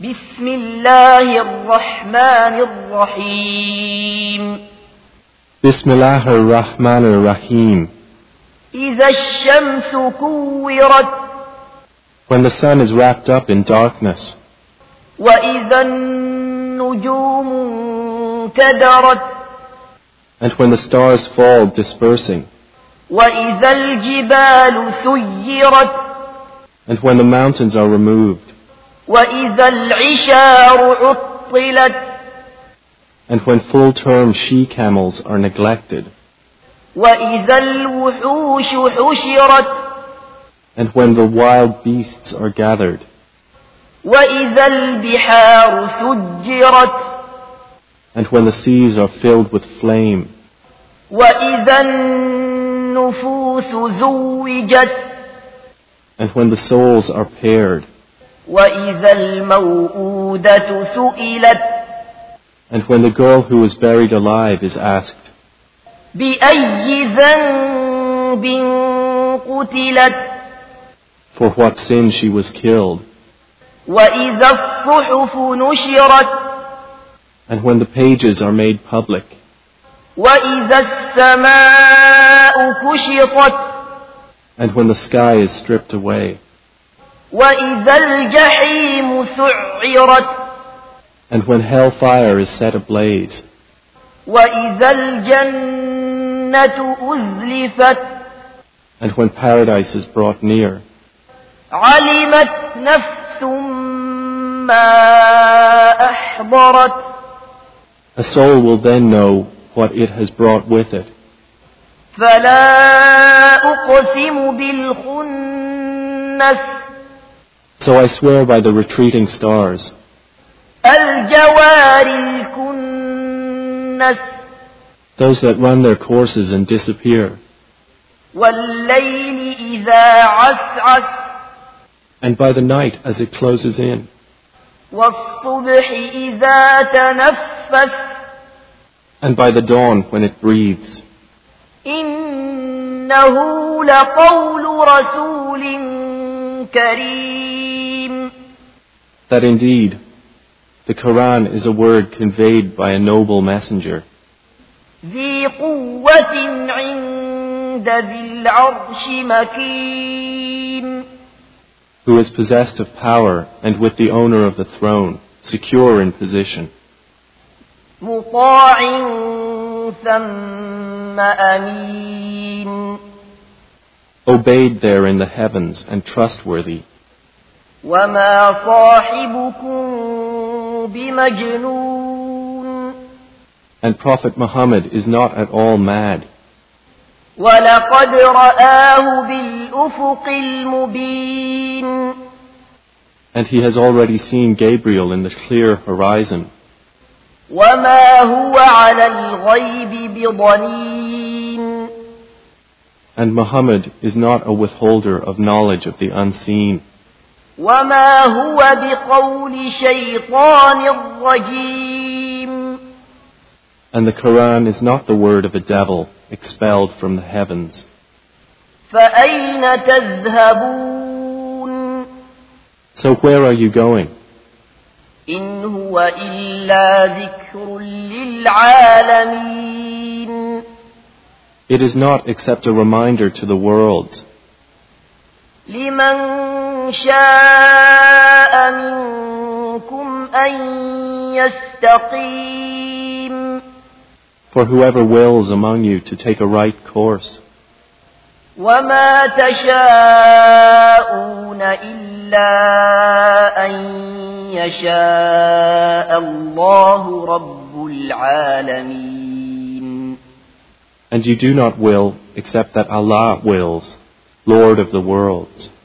بسم الله الرحمن الرحيم بسم الله الرحمن الرحيم. إذا الشمس كورت When the sun is wrapped up in darkness, وإذا النجوم انكدرت and when the stars fall dispersing, وإذا الجبال سيرت and when the mountains are removed, وإذا العشار عطلت and when full-term she-camels are neglected, وإذا الوحوش حشرت and when the wild beasts are gathered, وإذا البحار سجرت and when the seas are filled with flame, وإذا النفوس زوجت and when the souls are paired, وإذا الموءودة سئلت and when the girl who is buried alive is asked, بأي ذنب قتلت for what sin she was killed, وإذا الصحف نشرت and when the pages are made public, وإذا السماء كشطت and when the sky is stripped away, وإذا الجحيم سعرت and when hellfire is set ablaze, وإذا الجنة أزلفت and when paradise is brought near, علمت نفس ما أحضرت a soul will then know what it has brought with it. فلا أقسم بالخنس So I swear by the retreating stars, الجوار الكنس those that run their courses and disappear, والليل إذا عسعس and by the night as it closes in, والصبح إذا تنفس and by the dawn when it breathes. إنه لقول رسول كريم That indeed, the Quran is a word conveyed by a noble messenger, ذي قوة عند ذي العرش مكين who is possessed of power and with the owner of the throne, secure in position, مطاع ثم أمين obeyed there in the heavens and trustworthy. وما صاحبكم بمجنون And Prophet Muhammad is not at all mad, ولقد رآه بالأفق المبين and he has already seen Gabriel in the clear horizon. وما هو على الغيب بضنين And Muhammad is not a withholder of knowledge of the unseen, وما هو بقول شيطان رجيم and the Quran is not the word of a devil expelled from the heavens. فأين تذهبون So where are you going? إن هو إلا ذكر للعالمين It is not except a reminder to the world, لمن شاء منكم أن يستقيم for whoever wills among you to take a right course. وما تشاءون إلا أن يشاء الله رب العالمين And you do not will except that Allah wills, Lord of the worlds.